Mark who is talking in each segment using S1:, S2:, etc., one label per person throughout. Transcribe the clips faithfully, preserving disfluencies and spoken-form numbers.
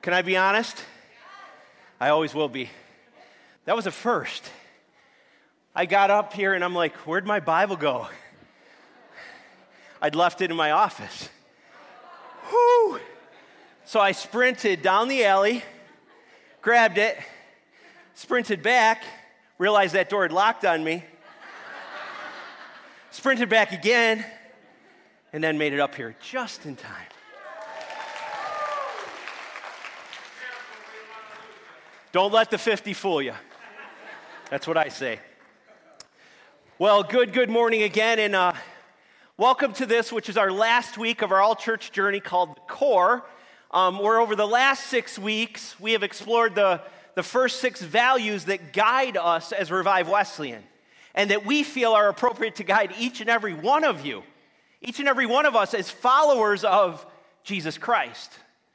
S1: Can I be honest? I always will be. That was a first. I got up here and I'm like, where'd my Bible go? I'd left it in my office. Whew. So I sprinted down the alley, grabbed it, sprinted back, realized that door had locked on me, sprinted back again, and then made it up here just in time. Don't let the fifty fool you. That's what I say. Well, good, good morning again, and uh, welcome to this, which is our last week of our all-church journey called The Core, um, where over the last six weeks, we have explored the, the first six values that guide us as Revive Wesleyan, and that we feel are appropriate to guide each and every one of you, each and every one of us as followers of Jesus Christ.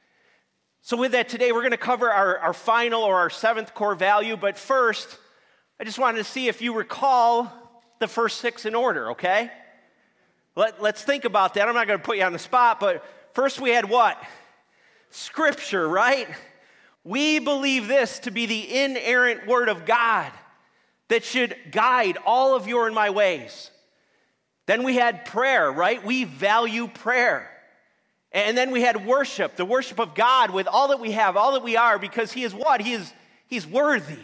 S1: So with that, today we're going to cover our, our final or our seventh core value, but first, I just wanted to see if you recall the first six in order, okay? Let, let's think about that. I'm not going to put you on the spot, but first we had what? Scripture, right? We believe this to be the inerrant word of God that should guide all of your and my ways. Then we had prayer, right? We value prayer. And then we had worship, the worship of God with all that we have, all that we are, because he is what? He is, he's worthy.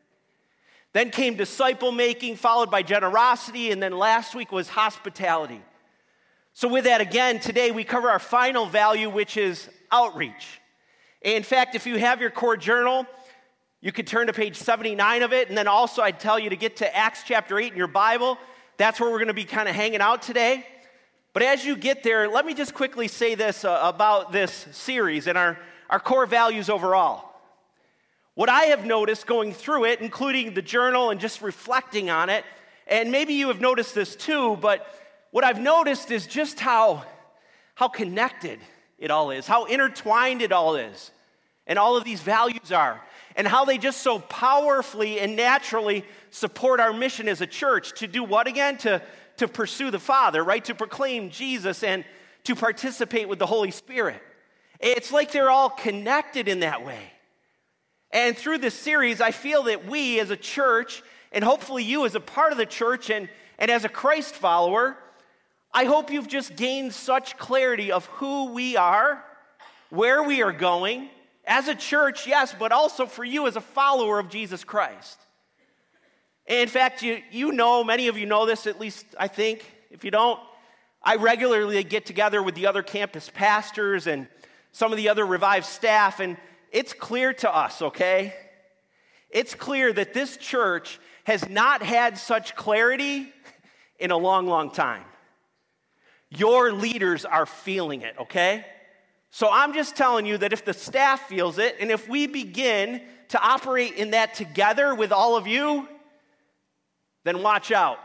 S1: Then came disciple making, followed by generosity, and then last week was hospitality. So with that, again, today we cover our final value, which is outreach. In fact, if you have your core journal, you could turn to page seventy-nine of it, and then also I'd tell you to get to Acts chapter eight in your Bible. That's where we're going to be kind of hanging out today. But as you get there, let me just quickly say this uh, about this series and our, our core values overall. What I have noticed going through it, including the journal and just reflecting on it, and maybe you have noticed this too, but what I've noticed is just how, how connected it all is, how intertwined it all is, and all of these values are, and how they just so powerfully and naturally support our mission as a church to do what again? To to pursue the Father, right? To proclaim Jesus and to participate with the Holy Spirit. It's like they're all connected in that way. And through this series, I feel that we as a church, and hopefully you as a part of the church and, and as a Christ follower, I hope you've just gained such clarity of who we are, where we are going, as a church, yes, but also for you as a follower of Jesus Christ. In fact, you, you know, many of you know this, at least I think. If you don't, I regularly get together with the other campus pastors and some of the other Revive staff, and it's clear to us, okay? It's clear that this church has not had such clarity in a long, long time. Your leaders are feeling it, okay? So I'm just telling you that if the staff feels it, and if we begin to operate in that together with all of you, then watch out.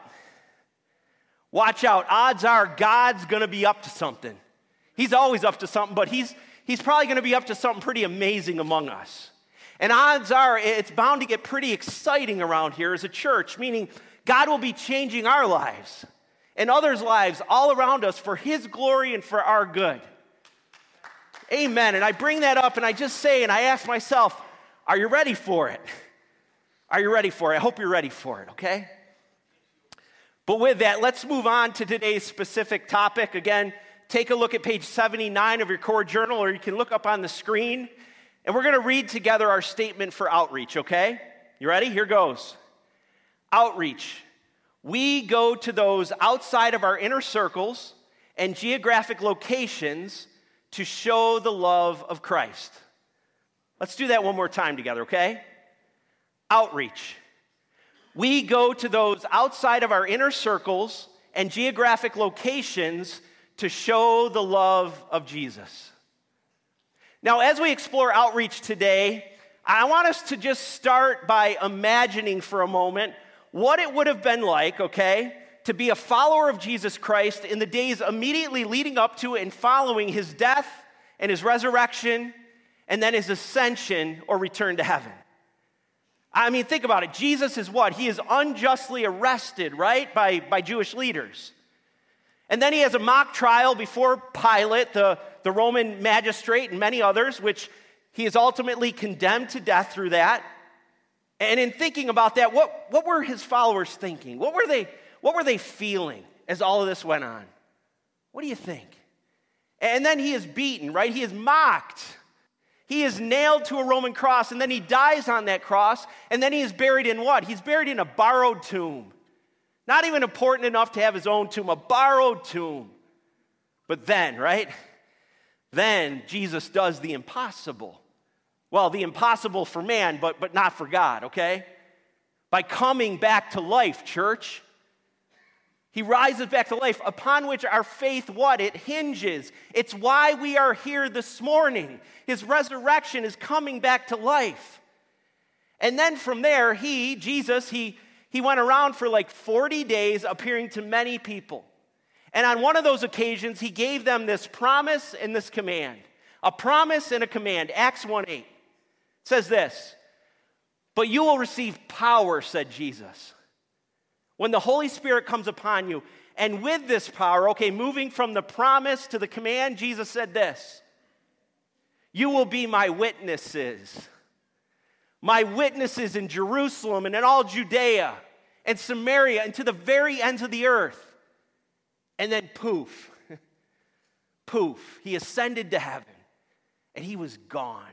S1: Watch out. Odds are God's going to be up to something. He's always up to something, but he's, he's probably going to be up to something pretty amazing among us. And odds are it's bound to get pretty exciting around here as a church, meaning God will be changing our lives and others' lives all around us for his glory and for our good. Amen. And I bring that up and I just say and I ask myself, are you ready for it? Are you ready for it? I hope you're ready for it, okay? But with that, let's move on to today's specific topic. Again, take a look at page seventy-nine of your core journal, or you can look up on the screen. And we're going to read together our statement for outreach, okay? You ready? Here goes. Outreach. We go to those outside of our inner circles and geographic locations to show the love of Christ. Let's do that one more time together, okay? Outreach. We go to those outside of our inner circles and geographic locations to show the love of Jesus. Now, as we explore outreach today, I want us to just start by imagining for a moment what it would have been like, okay, to be a follower of Jesus Christ in the days immediately leading up to and following his death and his resurrection and then his ascension or return to heaven. I mean, think about it. Jesus is what? He is unjustly arrested, right, by, by Jewish leaders. And then he has a mock trial before Pilate, the, the Roman magistrate, and many others, which He is ultimately condemned to death through that. And in thinking about that, what, what were his followers thinking? What were they, what were they feeling as all of this went on? What do you think? And then he is beaten, right? He is mocked. He is nailed to a Roman cross, and then he dies on that cross, and then he is buried in what? He's buried in a borrowed tomb. Not even important enough to have his own tomb, a borrowed tomb. But then, right? Then Jesus does the impossible. Well, the impossible for man, but, but not for God, okay? By coming back to life, church. He rises back to life, upon which our faith, what? It hinges. It's why we are here this morning. His resurrection is coming back to life. And then from there, he, Jesus, he, he went around for like forty days appearing to many people. And on one of those occasions, he gave them this promise and this command. A promise and a command. Acts one eight. It says this, "But you will receive power," said Jesus, "when the Holy Spirit comes upon you." And with this power, okay, moving from the promise to the command, Jesus said this, "You will be my witnesses. My witnesses in Jerusalem and in all Judea and Samaria and to the very ends of the earth." And then poof, poof, he ascended to heaven and he was gone.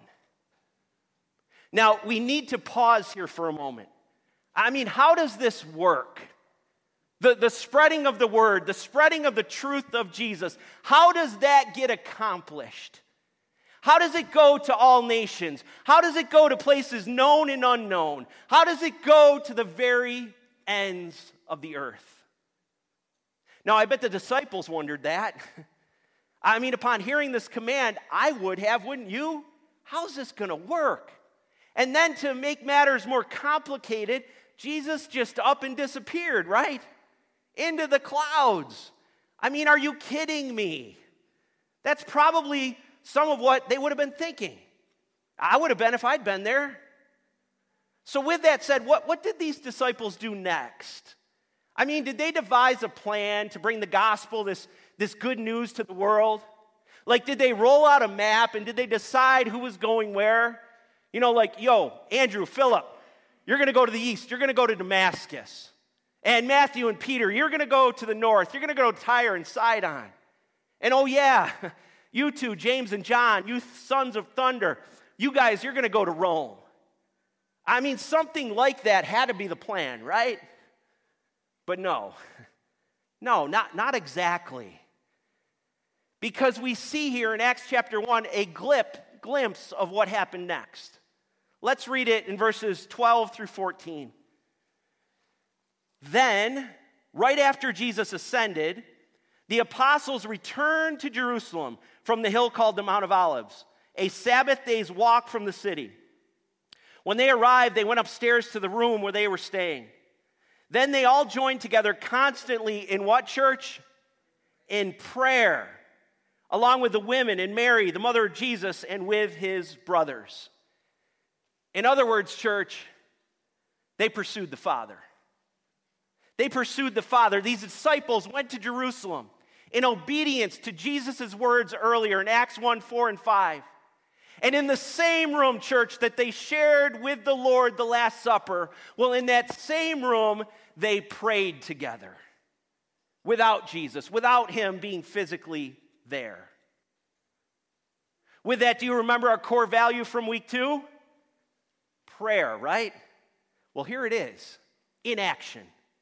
S1: Now, we need to pause here for a moment. I mean, how does this work? The, the spreading of the word, the spreading of the truth of Jesus, how does that get accomplished? How does it go to all nations? How does it go to places known and unknown? How does it go to the very ends of the earth? Now, I bet the disciples wondered that. I mean, upon hearing this command, I would have, wouldn't you? How's this going to work? And then to make matters more complicated, Jesus just up and disappeared, right? Into the clouds. I mean, are you kidding me? That's probably some of what they would have been thinking. I would have been if I'd been there. So with that said, what, what did these disciples do next? I mean, did they devise a plan to bring the gospel, this, this good news to the world? Like, did they roll out a map and did they decide who was going where? You know, like, yo, Andrew, Philip, you're going to go to the east. You're going to go to Damascus. And Matthew and Peter, you're going to go to the north. You're going to go to Tyre and Sidon. And oh, yeah, you two, James and John, you sons of thunder, you guys, you're going to go to Rome. I mean, something like that had to be the plan, right? But no, no, not, not exactly. Because we see here in Acts chapter one a glip, glimpse of what happened next. Let's read it in verses twelve through fourteen. Then, right after Jesus ascended, the apostles returned to Jerusalem from the hill called the Mount of Olives, a Sabbath day's walk from the city. When they arrived, they went upstairs to the room where they were staying. Then they all joined together constantly in what, church? In prayer, along with the women and Mary, the mother of Jesus, and with his brothers. In other words, church, they pursued the Father. They pursued the Father. These disciples went to Jerusalem in obedience to Jesus' words earlier in Acts one, four, and five. And in the same room, church, that they shared with the Lord the Last Supper, well, in that same room, they prayed together without Jesus, without him being physically there. With that, do you remember our core value from week two? Prayer, right? Well, here it is, in action.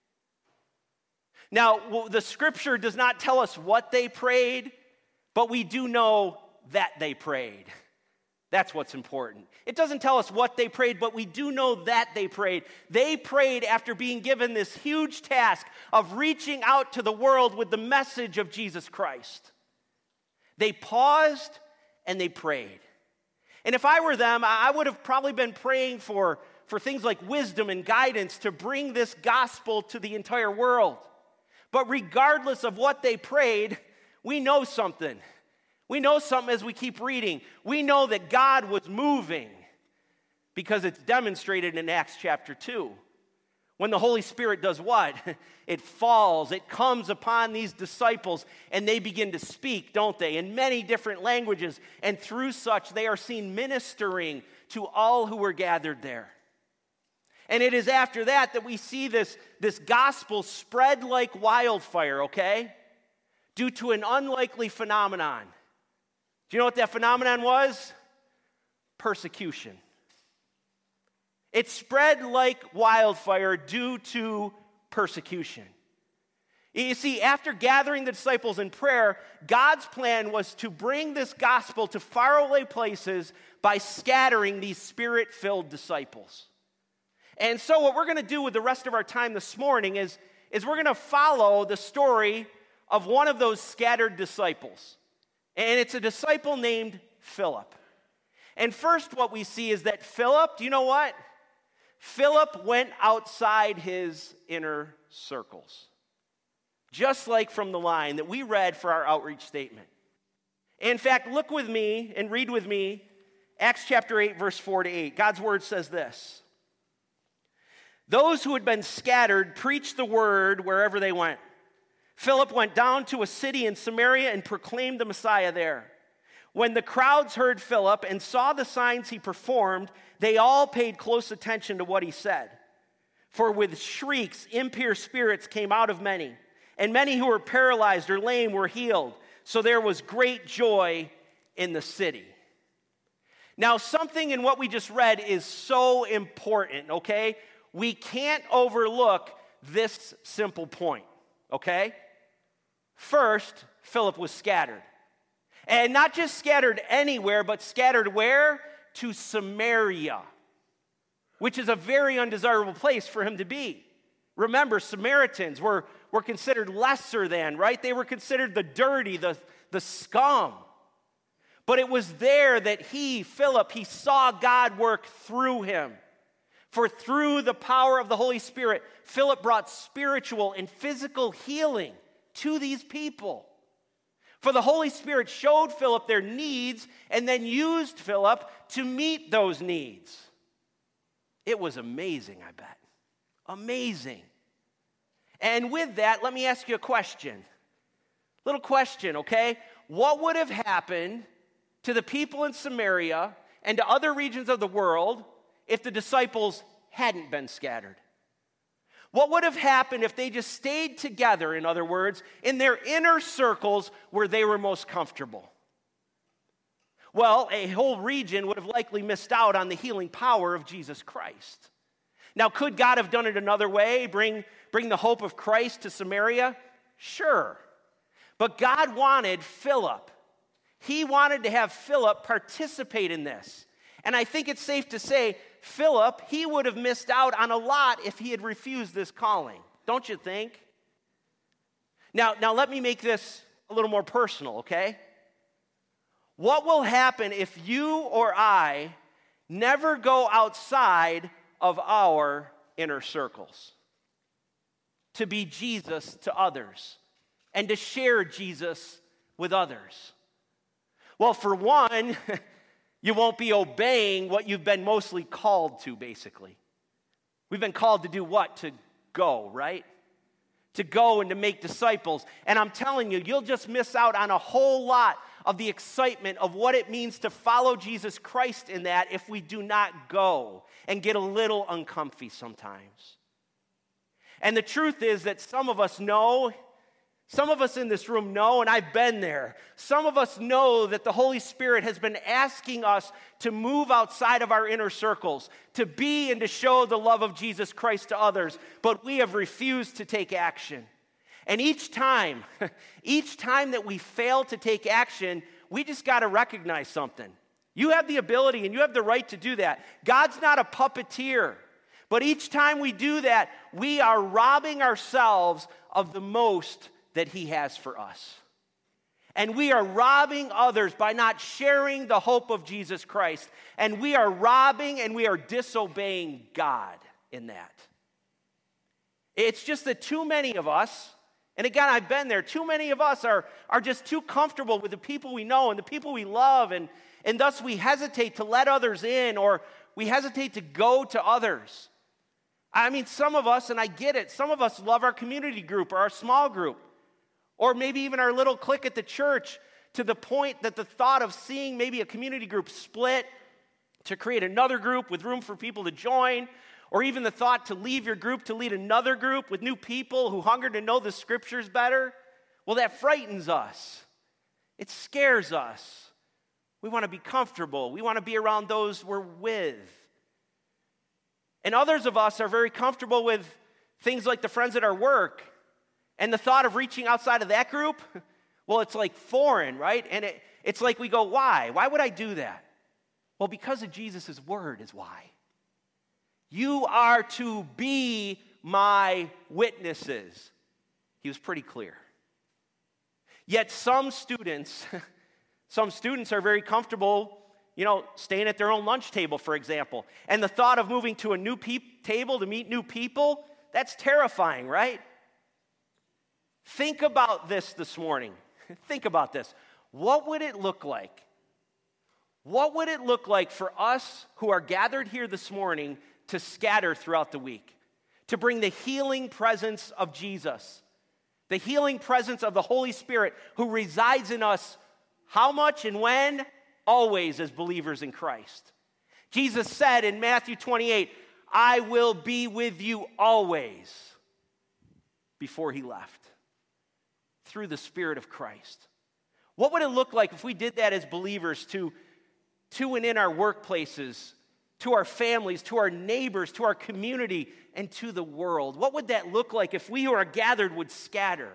S1: Now, well, the scripture does not tell us what they prayed, but we do know that they prayed. That's what's important. It doesn't tell us what they prayed, but we do know that they prayed. They prayed after being given this huge task of reaching out to the world with the message of Jesus Christ. They paused and they prayed. And if I were them, I would have probably been praying for, for things like wisdom and guidance to bring this gospel to the entire world. But regardless of what they prayed, we know something. We know something as we keep reading. We know that God was moving because it's demonstrated in Acts chapter two. When the Holy Spirit does what? It falls, it comes upon these disciples, and they begin to speak, don't they, in many different languages. And through such, they are seen ministering to all who were gathered there. And it is after that that we see this, this gospel spread like wildfire, okay? Due to an unlikely phenomenon. Do you know what that phenomenon was? Persecution. It spread like wildfire due to persecution. You see, after gathering the disciples in prayer, God's plan was to bring this gospel to faraway places by scattering these spirit-filled disciples. And so what we're going to do with the rest of our time this morning is, is we're going to follow the story of one of those scattered disciples. And it's a disciple named Philip. And first what we see is that Philip, do you know what? Philip went outside his inner circles. Just like from the line that we read for our outreach statement. In fact, look with me and read with me Acts chapter eight, verse four to eight. God's word says this. Those who had been scattered preached the word wherever they went. Philip went down to a city in Samaria and proclaimed the Messiah there. When the crowds heard Philip and saw the signs he performed, they all paid close attention to what he said. For with shrieks, impure spirits came out of many, and many who were paralyzed or lame were healed. So there was great joy in the city. Now, something in what we just read is so important, okay? We can't overlook this simple point, okay? First, Philip was scattered. And not just scattered anywhere, but scattered where? To Samaria, which is a very undesirable place for him to be. Remember, Samaritans were, were considered lesser than, right? They were considered the dirty, the, the scum. But it was there that he, Philip, he saw God work through him. For through the power of the Holy Spirit, Philip brought spiritual and physical healing to these people. For the Holy Spirit showed Philip their needs and then used Philip to meet those needs. It was amazing, I bet. Amazing. And with that, let me ask you a question. Little question, okay? What would have happened to the people in Samaria and to other regions of the world if the disciples hadn't been scattered? What would have happened if they just stayed together, in other words, in their inner circles where they were most comfortable? Well, a whole region would have likely missed out on the healing power of Jesus Christ. Now, could God have done it another way, bring, bring the hope of Christ to Samaria? Sure. But God wanted Philip. He wanted to have Philip participate in this. And I think it's safe to say, Philip, he would have missed out on a lot if he had refused this calling. Don't you think? Now, now let me make this a little more personal, okay? What will happen if you or I never go outside of our inner circles to be Jesus to others and to share Jesus with others? Well, for one, you won't be obeying what you've been mostly called to, basically. We've been called to do what? To go, right? To go and to make disciples. And I'm telling you, you'll just miss out on a whole lot of the excitement of what it means to follow Jesus Christ in that if we do not go and get a little uncomfy sometimes. And the truth is that some of us know, some of us in this room know, and I've been there, some of us know that the Holy Spirit has been asking us to move outside of our inner circles, to be and to show the love of Jesus Christ to others, but we have refused to take action. And each time, each time that we fail to take action, we just got to recognize something. You have the ability and you have the right to do that. God's not a puppeteer. But each time we do that, we are robbing ourselves of the most that he has for us. And we are robbing others by not sharing the hope of Jesus Christ. And we are robbing and we are disobeying God in that. It's just that too many of us, and again, I've been there, too many of us are, are just too comfortable with the people we know and the people we love, and, and thus we hesitate to let others in, or we hesitate to go to others. I mean, some of us, and I get it, some of us love our community group or our small group, or maybe even our little clique at the church, to the point that the thought of seeing maybe a community group split to create another group with room for people to join, or even the thought to leave your group to lead another group with new people who hunger to know the scriptures better, well, that frightens us. It scares us. We want to be comfortable. We want to be around those we're with. And others of us are very comfortable with things like the friends at our work. And the thought of reaching outside of that group, well, it's like foreign, right? And it, it's like we go, why? Why would I do that? Well, because of Jesus' word is why. You are to be my witnesses. He was pretty clear. Yet some students, some students are very comfortable, you know, staying at their own lunch table, for example. And the thought of moving to a new pe- table to meet new people, that's terrifying, right? Think about this this morning. Think about this. What would it look like? What would it look like for us who are gathered here this morning to scatter throughout the week? To bring the healing presence of Jesus, the healing presence of the Holy Spirit who resides in us, how much and when? Always as believers in Christ. Jesus said in Matthew twenty-eight, I will be with you always, before he left, through the Spirit of Christ. What would it look like if we did that as believers to, to and in our workplaces, to our families, to our neighbors, to our community, and to the world? What would that look like if we who are gathered would scatter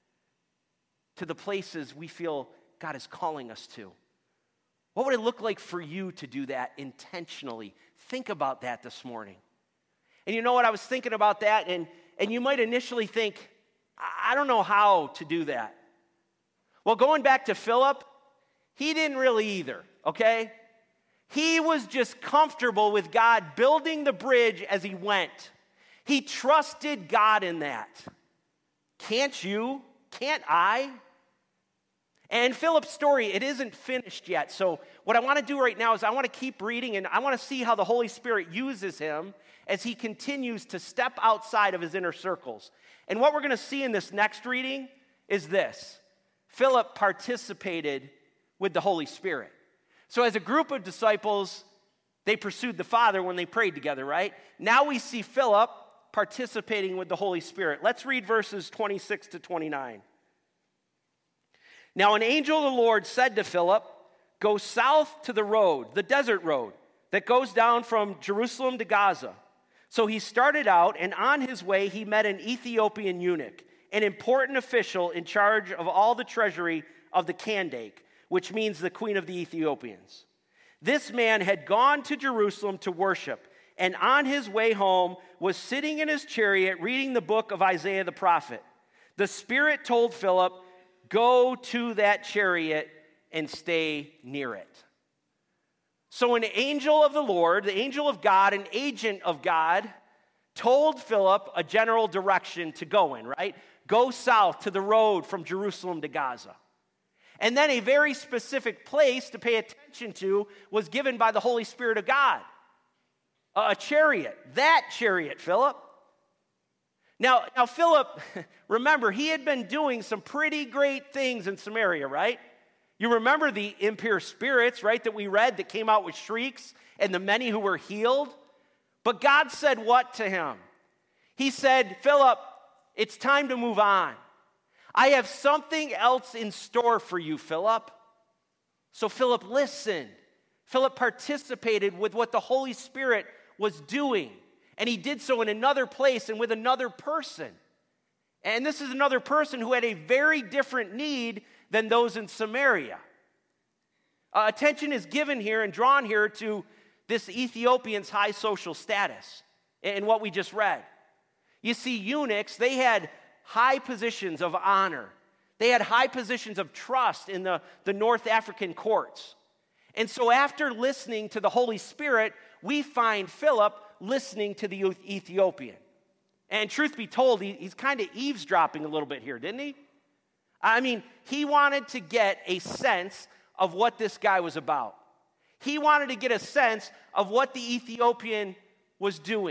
S1: to the places we feel God is calling us to? What would it look like for you to do that intentionally? Think about that this morning. And you know what? I was thinking about that, and, and you might initially think, I don't know how to do that. Well, going back to Philip, he didn't really either, okay? He was just comfortable with God building the bridge as he went. He trusted God in that. Can't you? Can't I? And Philip's story, it isn't finished yet. So what I want to do right now is I want to keep reading, and I want to see how the Holy Spirit uses him as he continues to step outside of his inner circles. And what we're going to see in this next reading is this. Philip participated with the Holy Spirit. So as a group of disciples, they pursued the Father when they prayed together, right? Now we see Philip participating with the Holy Spirit. Let's read verses twenty-six to twenty-nine. Now an angel of the Lord said to Philip, go south to the road, the desert road, that goes down from Jerusalem to Gaza. So he started out, and on his way he met an Ethiopian eunuch, an important official in charge of all the treasury of the Kandake, which means the queen of the Ethiopians. This man had gone to Jerusalem to worship, and on his way home was sitting in his chariot reading the book of Isaiah the prophet. The Spirit told Philip, go to that chariot and stay near it. So an angel of the Lord, the angel of God, an agent of God, told Philip a general direction to go in, right? Go south to the road from Jerusalem to Gaza. And then a very specific place to pay attention to was given by the Holy Spirit of God. A chariot, that chariot, Philip. Now, now Philip, remember, he had been doing some pretty great things in Samaria, right? You remember the impure spirits, right, that we read that came out with shrieks and the many who were healed? But God said what to him? He said, Philip, it's time to move on. I have something else in store for you, Philip. So Philip listened. Philip participated with what the Holy Spirit was doing. And he did so in another place and with another person. And this is another person who had a very different need than those in Samaria. Uh, attention is given here and drawn here to this Ethiopian's high social status in what we just read. You see, eunuchs, they had high positions of honor. They had high positions of trust in the, the North African courts. And so after listening to the Holy Spirit, we find Philip listening to the Ethiopian. And truth be told, he, he's kind of eavesdropping a little bit here, didn't he? I mean, he wanted to get a sense of what this guy was about. He wanted to get a sense of what the Ethiopian was doing.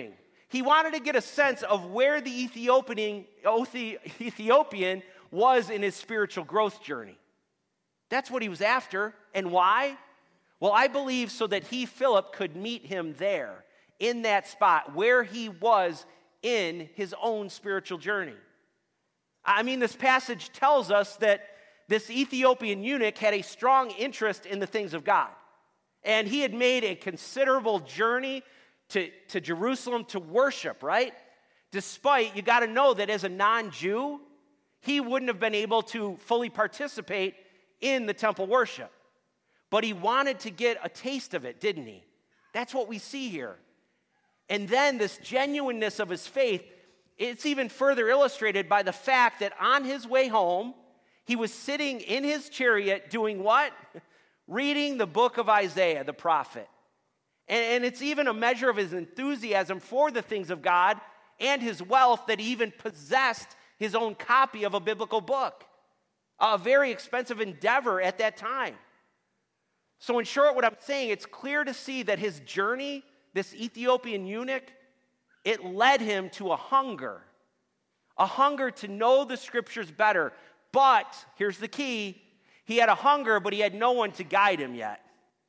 S1: He wanted to get a sense of where the Ethiopian, Ethiopian was in his spiritual growth journey. That's what he was after. And why? Well, I believe so that he, Philip, could meet him there, in that spot, where he was in his own spiritual journey. I mean, this passage tells us that this Ethiopian eunuch had a strong interest in the things of God. And he had made a considerable journey to, to Jerusalem to worship, right? Despite, you got to know that as a non-Jew, he wouldn't have been able to fully participate in the temple worship. But he wanted to get a taste of it, didn't he? That's what we see here. And then this genuineness of his faith, it's even further illustrated by the fact that on his way home, he was sitting in his chariot doing what? Reading the book of Isaiah, the prophet. And, and it's even a measure of his enthusiasm for the things of God and his wealth that he even possessed his own copy of a biblical book. A very expensive endeavor at that time. So in short, what I'm saying, it's clear to see that his journey, this Ethiopian eunuch, it led him to a hunger. A hunger to know the scriptures better. But, here's the key, he had a hunger, but he had no one to guide him yet.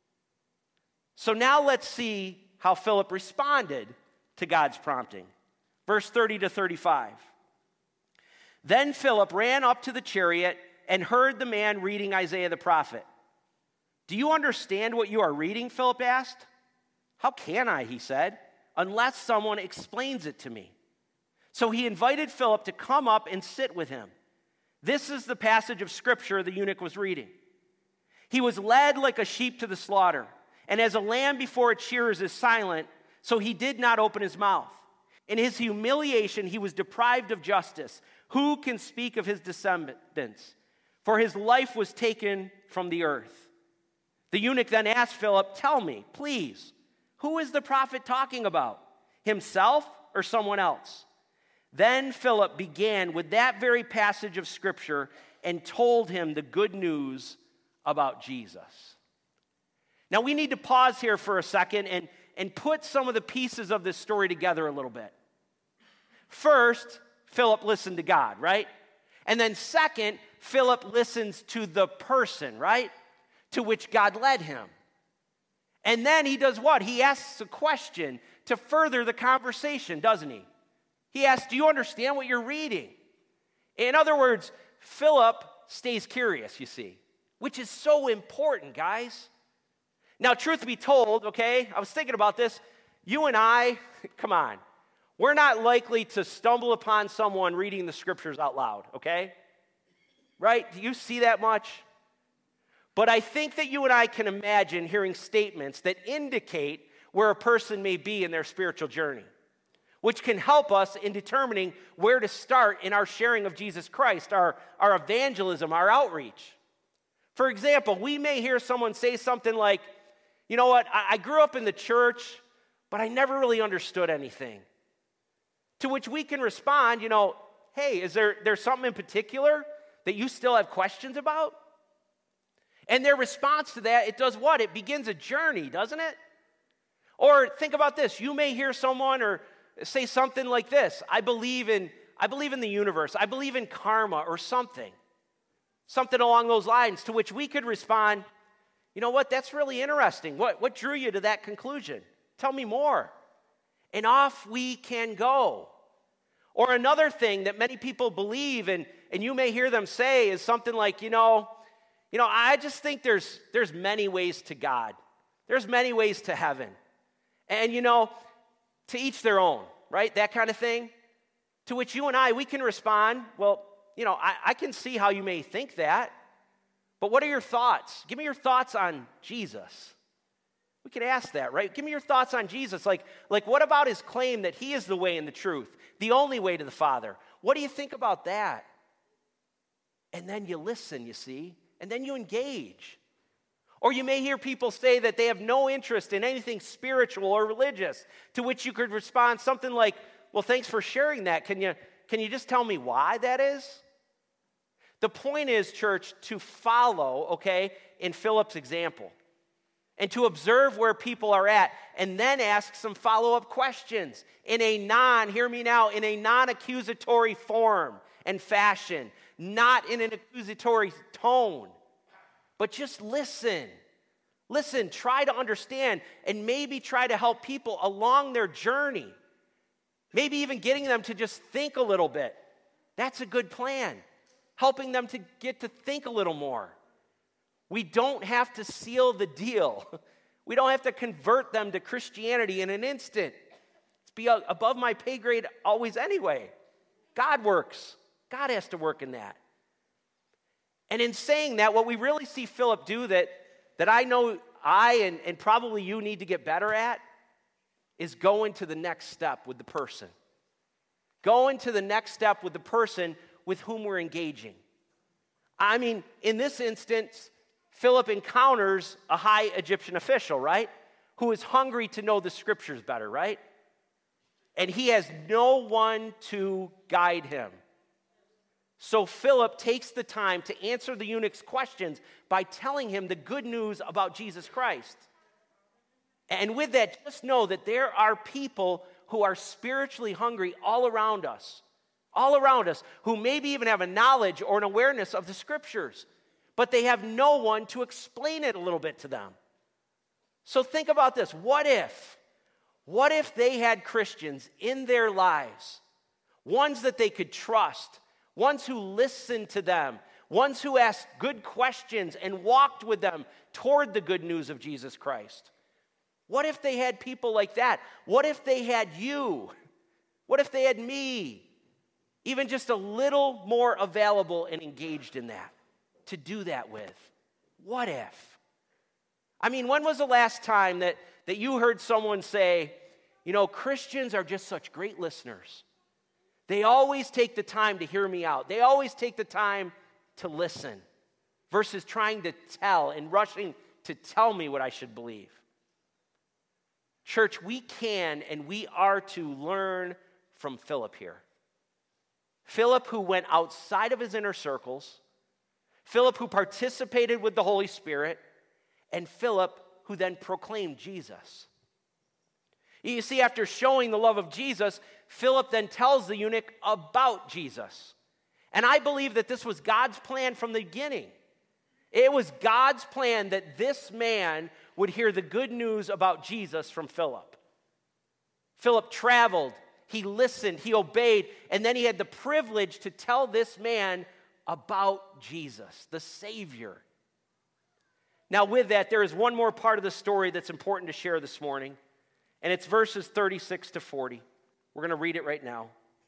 S1: So now let's see how Philip responded to God's prompting. Verse thirty to thirty-five. Then Philip ran up to the chariot and heard the man reading Isaiah the prophet. Do you understand what you are reading? Philip asked. How can I, he said, unless someone explains it to me. So he invited Philip to come up and sit with him. This is the passage of scripture the eunuch was reading. He was led like a sheep to the slaughter, and as a lamb before its shearers is silent, so he did not open his mouth. In his humiliation, he was deprived of justice. Who can speak of his descendants? For his life was taken from the earth. The eunuch then asked Philip, tell me, please, who is the prophet talking about? Himself or someone else? Then Philip began with that very passage of scripture and told him the good news about Jesus. Now we need to pause here for a second and, and put some of the pieces of this story together a little bit. First, Philip listened to God, right? And then second, Philip listens to the person, right? To which God led him. And then he does what? He asks a question to further the conversation, doesn't he? He asks, do you understand what you're reading? In other words, Philip stays curious, you see, which is so important, guys. Now, truth be told, okay, I was thinking about this. You and I, come on, we're not likely to stumble upon someone reading the scriptures out loud, okay? Right? Do you see that much? But I think that you and I can imagine hearing statements that indicate where a person may be in their spiritual journey, which can help us in determining where to start in our sharing of Jesus Christ, our, our evangelism, our outreach. For example, we may hear someone say something like, you know what, I, I grew up in the church, but I never really understood anything. To which we can respond, you know, hey, is there there's something in particular that you still have questions about? And their response to that, it does what? It begins a journey, doesn't it? Or think about this. You may hear someone or say something like this. I believe in, I believe in the universe. I believe in karma or something. Something along those lines, to which we could respond, you know what? That's really interesting. What, what drew you to that conclusion? Tell me more. And off we can go. Or another thing that many people believe, and, and you may hear them say, is something like, you know, You know, I just think there's there's many ways to God. There's many ways to heaven. And, you know, to each their own, right? That kind of thing. To which you and I, we can respond, well, you know, I, I can see how you may think that. But what are your thoughts? Give me your thoughts on Jesus. We can ask that, right? Give me your thoughts on Jesus. Like, like what about his claim that he is the way and the truth, the only way to the Father? What do you think about that? And then you listen, you see. And then you engage. Or you may hear people say that they have no interest in anything spiritual or religious, to which you could respond something like, well, thanks for sharing that. Can you, can you just tell me why that is? The point is, church, to follow, okay, in Philip's example. and to observe where people are at, and then ask some follow-up questions in a non, hear me now, in a non-accusatory form and fashion, not in an accusatory tone, but just listen. Listen, try to understand, and maybe try to help people along their journey. Maybe even getting them to just think a little bit. That's a good plan. Helping them to get to think a little more. We don't have to seal the deal. We don't have to convert them to Christianity in an instant. It's be above my pay grade always anyway. God works. God has to work in that. And in saying that, what we really see Philip do that, that I know I and, and probably you need to get better at is going to the next step with the person. Going to the next step with the person with whom we're engaging. I mean, in this instance, Philip encounters a high Egyptian official, right? Who is hungry to know the scriptures better, right? And he has no one to guide him. So Philip takes the time to answer the eunuch's questions by telling him the good news about Jesus Christ. And with that, just know that there are people who are spiritually hungry all around us, all around us, who maybe even have a knowledge or an awareness of the scriptures, but they have no one to explain it a little bit to them. So think about this. What if, what if they had Christians in their lives, ones that they could trust, ones who listened to them, ones who asked good questions and walked with them toward the good news of Jesus Christ? What if they had people like that? What if they had you? What if they had me? Even just a little more available and engaged in that, to do that with. What if? I mean, when was the last time that, that you heard someone say, you know, Christians are just such great listeners. They always take the time to hear me out. They always take the time to listen versus trying to tell and rushing to tell me what I should believe. Church, we can and we are to learn from Philip here. Philip, who went outside of his inner circles, Philip, who participated with the Holy Spirit, and Philip, who then proclaimed Jesus. You see, after showing the love of Jesus, Philip then tells the eunuch about Jesus. And I believe that this was God's plan from the beginning. It was God's plan that this man would hear the good news about Jesus from Philip. Philip traveled, he listened, he obeyed, and then he had the privilege to tell this man about Jesus, the Savior. Now, with that, there is one more part of the story that's important to share this morning, and it's verses thirty-six to forty. We're going to read it right now.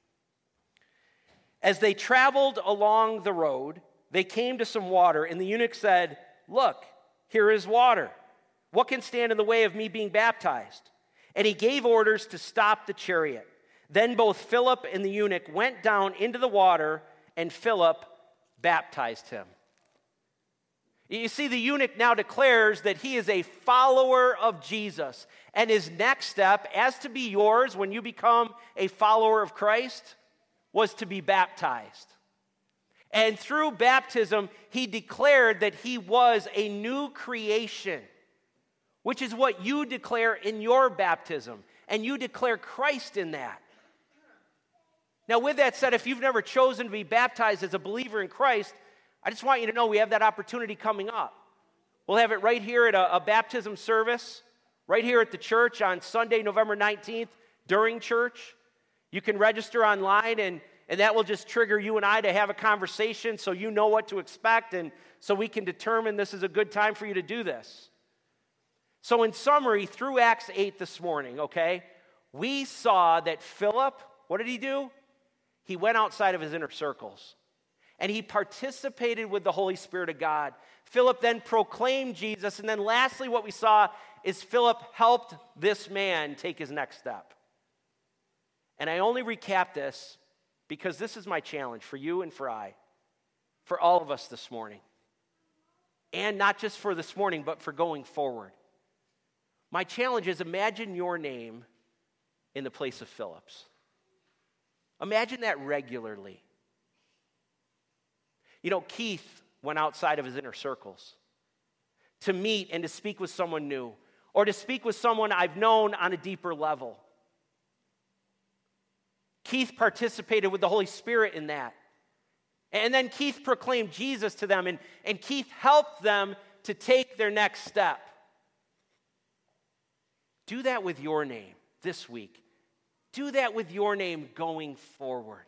S1: As they traveled along the road, they came to some water, and the eunuch said, "Look, here is water. What can stand in the way of me being baptized?" And he gave orders to stop the chariot. Then both Philip and the eunuch went down into the water, and Philip baptized him. You see, the eunuch now declares that he is a follower of Jesus. And his next step, as to be yours when you become a follower of Christ, was to be baptized. And through baptism, he declared that he was a new creation, which is what you declare in your baptism. And you declare Christ in that. Now, with that said, if you've never chosen to be baptized as a believer in Christ, I just want you to know we have that opportunity coming up. We'll have it right here at a, a baptism service, right here at the church on Sunday, November nineteenth, during church. You can register online, and, and that will just trigger you and I to have a conversation so you know what to expect and so we can determine this is a good time for you to do this. So in summary, through Acts eight this morning, okay, we saw that Philip, what did he do? He went outside of his inner circles. And he participated with the Holy Spirit of God. Philip then proclaimed Jesus. And then lastly, what we saw is Philip helped this man take his next step. And I only recap this because this is my challenge for you and for I, for all of us this morning. And not just for this morning, but for going forward. My challenge is imagine your name in the place of Philip's. Imagine that regularly. You know, Keith went outside of his inner circles. to meet and to speak with someone new, or to speak with someone I've known on a deeper level. Keith participated with the Holy Spirit in that. And then Keith proclaimed Jesus to them, and, and Keith helped them to take their next step. Do that with your name this week. Do that with your name going forward.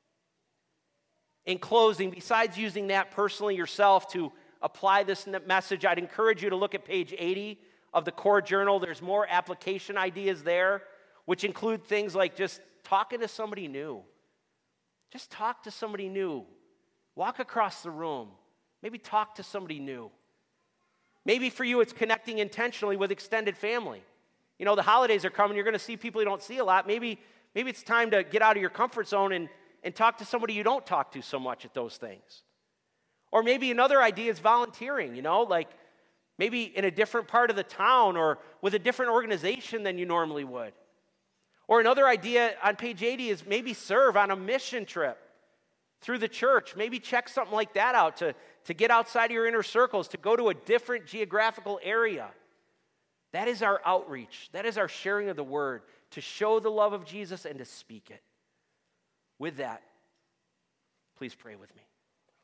S1: In closing, besides using that personally yourself to apply this message, I'd encourage you to look at page eighty of the Core Journal. There's more application ideas there, which include things like just talking to somebody new. Just talk to somebody new. Walk across the room. Maybe talk to somebody new. Maybe for you it's connecting intentionally with extended family. You know, the holidays are coming. You're going to see people you don't see a lot. Maybe, maybe it's time to get out of your comfort zone and, and talk to somebody you don't talk to so much at those things. Or maybe another idea is volunteering, you know, like maybe in a different part of the town or with a different organization than you normally would. Or another idea on page eighty is maybe serve on a mission trip through the church. Maybe check something like that out to, to get outside of your inner circles, to go to a different geographical area. That is our outreach. That is our sharing of the word, to show the love of Jesus and to speak it. With that, please pray with me.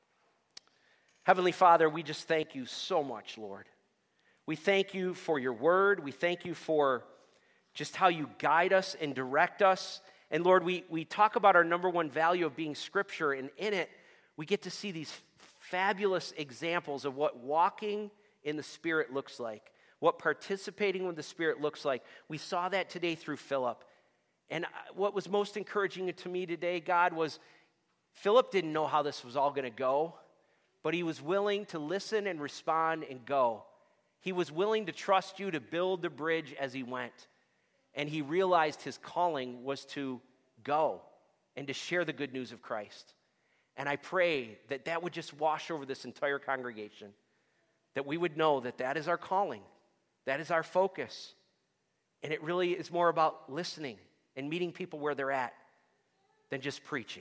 S1: Heavenly Father, we just thank you so much, Lord. We thank you for your word. We thank you for just how you guide us and direct us. And Lord, we, we talk about our number one value of being Scripture, and in it, we get to see these fabulous examples of what walking in the Spirit looks like, what participating with the Spirit looks like. We saw that today through Philip. And what was most encouraging to me today, God, was Philip didn't know how this was all going to go, but he was willing to listen and respond and go. He was willing to trust you to build the bridge as he went. And he realized his calling was to go and to share the good news of Christ. And I pray that that would just wash over this entire congregation, that we would know that that is our calling, that is our focus. And it really is more about listening and meeting people where they're at than just preaching,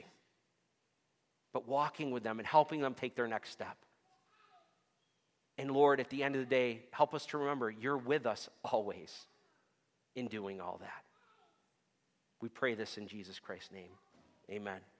S1: but walking with them and helping them take their next step. And Lord, at the end of the day, help us to remember you're with us always in doing all that. We pray this in Jesus Christ's name. Amen.